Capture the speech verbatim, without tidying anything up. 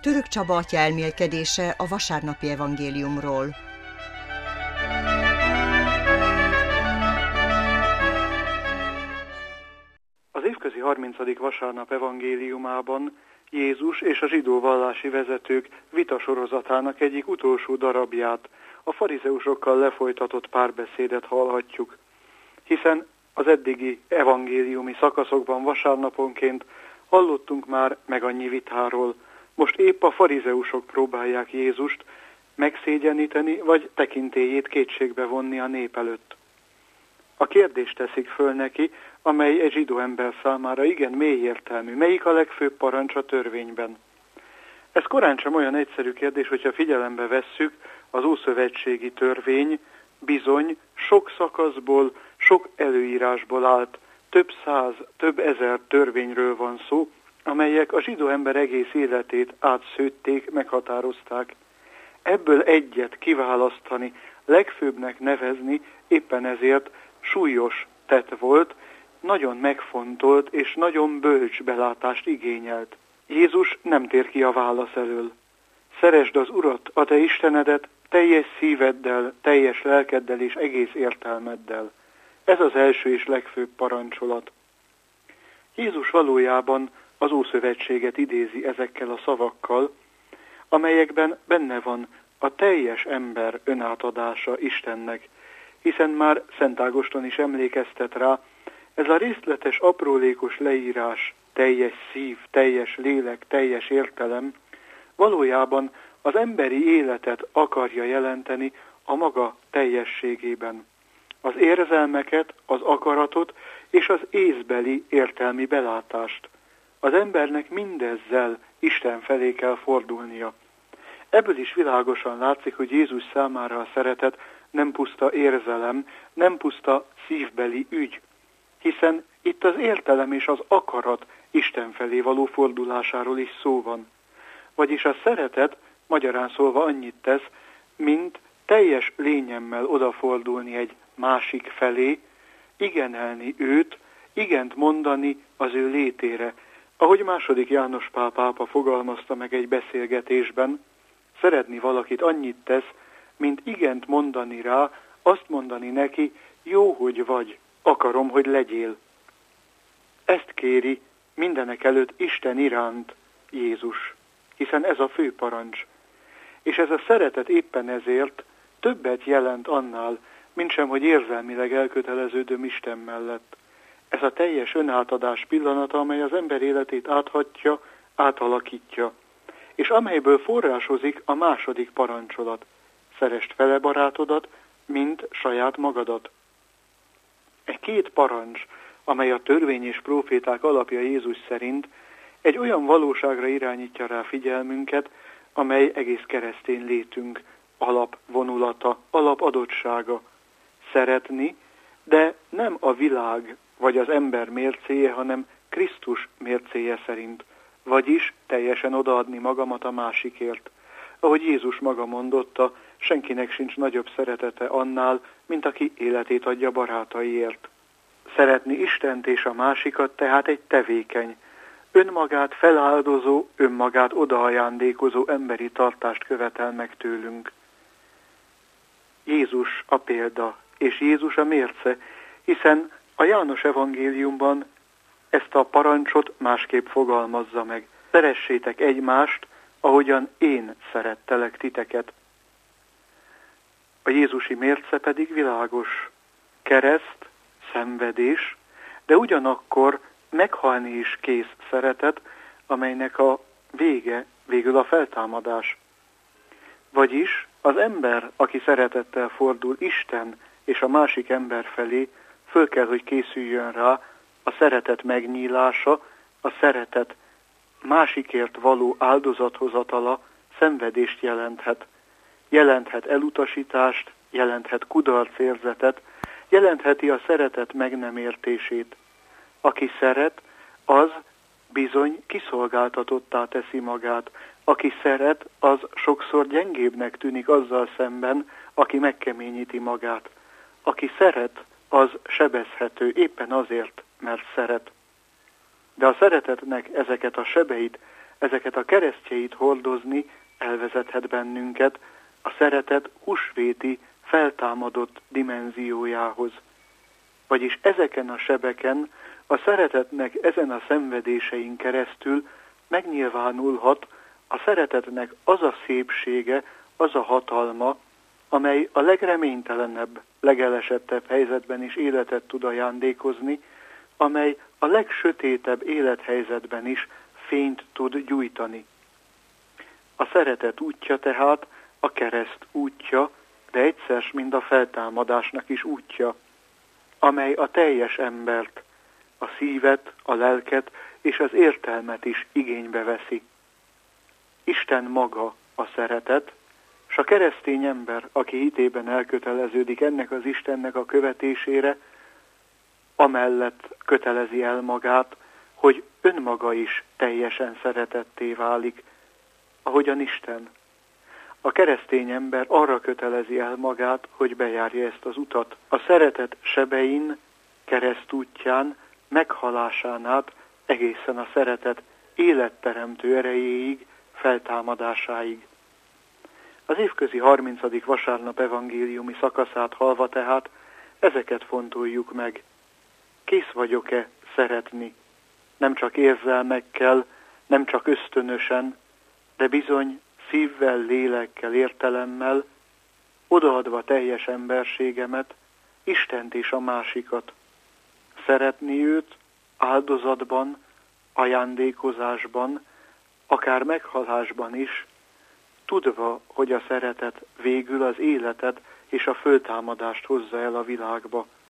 Török Csaba atya elmélkedése a vasárnapi evangéliumról. Az évközi harmincadik vasárnap evangéliumában Jézus és a zsidó vallási vezetők vitasorozatának egyik utolsó darabját, a farizeusokkal lefolytatott párbeszédet hallhatjuk, hiszen az eddigi evangéliumi szakaszokban vasárnaponként hallottunk már meg annyi vitáról. Most épp a farizeusok próbálják Jézust megszégyeníteni, vagy tekintélyét kétségbe vonni a nép előtt. A kérdést teszik föl neki, amely egy zsidó ember számára igen mély értelmű. Melyik a legfőbb parancs a törvényben? Ez korán sem olyan egyszerű kérdés, hogyha figyelembe vesszük, az ószövetségi törvény bizony sok szakaszból, sok előírásból állt. Több száz, több ezer törvényről van szó, amelyek a zsidó ember egész életét átszőtték, meghatározták. Ebből egyet kiválasztani, legfőbbnek nevezni éppen ezért súlyos tett volt, nagyon megfontolt és nagyon bölcs belátást igényelt. Jézus nem tér ki a válasz elől. Szeresd az Urat, a te Istenedet, teljes szíveddel, teljes lelkeddel és egész értelmeddel. Ez az első és legfőbb parancsolat. Jézus valójában az Ószövetséget idézi ezekkel a szavakkal, amelyekben benne van a teljes ember önátadása Istennek, hiszen már Szent Ágoston is emlékeztet rá, ez a részletes, aprólékos leírás, teljes szív, teljes lélek, teljes értelem, valójában az emberi életet akarja jelenteni a maga teljességében. Az érzelmeket, az akaratot és az észbeli értelmi belátást. Az embernek mindezzel Isten felé kell fordulnia. Ebből is világosan látszik, hogy Jézus számára a szeretet nem puszta érzelem, nem puszta szívbeli ügy, hiszen itt az értelem és az akarat Isten felé való fordulásáról is szó van. Vagyis a szeretet, magyarán szólva annyit tesz, mint teljes lényemmel odafordulni egy másik felé, igenelni őt, igent mondani az ő létére. Ahogy második János Pál pápa fogalmazta meg egy beszélgetésben, szeretni valakit annyit tesz, mint igent mondani rá, azt mondani neki, jó, hogy vagy, akarom, hogy legyél. Ezt kéri mindenek előtt Isten iránt Jézus, hiszen ez a fő parancs. És ez a szeretet éppen ezért többet jelent annál, mintsem, hogy érzelmileg elköteleződöm Isten mellett. Ez a teljes önátadás pillanata, amely az ember életét áthatja, átalakítja, és amelyből forrásozik a második parancsolat. Szeresd fele barátodat, mint saját magadat. E két parancs, amely a törvény és próféták alapja Jézus szerint, egy olyan valóságra irányítja rá figyelmünket, amely egész keresztény létünk alapvonulata, alapadottsága. Szeretni, de nem a világ vagy az ember mércéje, hanem Krisztus mércéje szerint, vagyis teljesen odaadni magamat a másikért. Ahogy Jézus maga mondotta, senkinek sincs nagyobb szeretete annál, mint aki életét adja barátaiért. Szeretni Istent és a másikat tehát egy tevékeny, önmagát feláldozó, önmagát odaajándékozó emberi tartást követel meg tőlünk. Jézus a példa, és Jézus a mérce, hiszen a János evangéliumban ezt a parancsot másképp fogalmazza meg. Szeressétek egymást, ahogyan én szerettelek titeket. A jézusi mérce pedig világos. Kereszt, szenvedés, de ugyanakkor meghalni is kész szeretet, amelynek a vége végül a feltámadás. Vagyis az ember, aki szeretettel fordul Isten és a másik ember felé, föl kell, hogy készüljön rá a szeretet megnyílása, a szeretet másikért való áldozathozatala szenvedést jelenthet. Jelenthet elutasítást, jelenthet kudarcérzetet, jelentheti a szeretet meg nem értését. Aki szeret, az bizony kiszolgáltatottá teszi magát. Aki szeret, az sokszor gyengébbnek tűnik azzal szemben, aki megkeményíti magát. Aki szeret, az sebezhető éppen azért, mert szeret. De a szeretetnek ezeket a sebeit, ezeket a keresztjeit hordozni elvezethet bennünket a szeretet húsvéti, feltámadott dimenziójához. Vagyis ezeken a sebeken, a szeretetnek ezen a szenvedésein keresztül megnyilvánulhat a szeretetnek az a szépsége, az a hatalma, amely a legreménytelenebb, legelesettebb helyzetben is életet tud ajándékozni, amely a legsötétebb élethelyzetben is fényt tud gyújtani. A szeretet útja tehát a kereszt útja, de egyszer mind a feltámadásnak is útja, amely a teljes embert, a szívet, a lelket és az értelmet is igénybe veszi. Isten maga a szeretet, s a keresztény ember, aki hitében elköteleződik ennek az Istennek a követésére, amellett kötelezi el magát, hogy önmaga is teljesen szeretetté válik, ahogyan Isten. A keresztény ember arra kötelezi el magát, hogy bejárja ezt az utat. A szeretet sebein, keresztútján, meghalásán át egészen a szeretet életteremtő erejéig, feltámadásáig. Az évközi harmincadik vasárnap evangéliumi szakaszát hallva tehát ezeket fontoljuk meg. Kész vagyok-e szeretni? Nem csak érzelmekkel, nem csak ösztönösen, de bizony szívvel, lélekkel, értelemmel, odaadva teljes emberségemet, Istent és a másikat. Szeretni őt áldozatban, ajándékozásban, akár meghalásban is, tudva, hogy a szeretet végül az életet és a föltámadást hozza el a világba.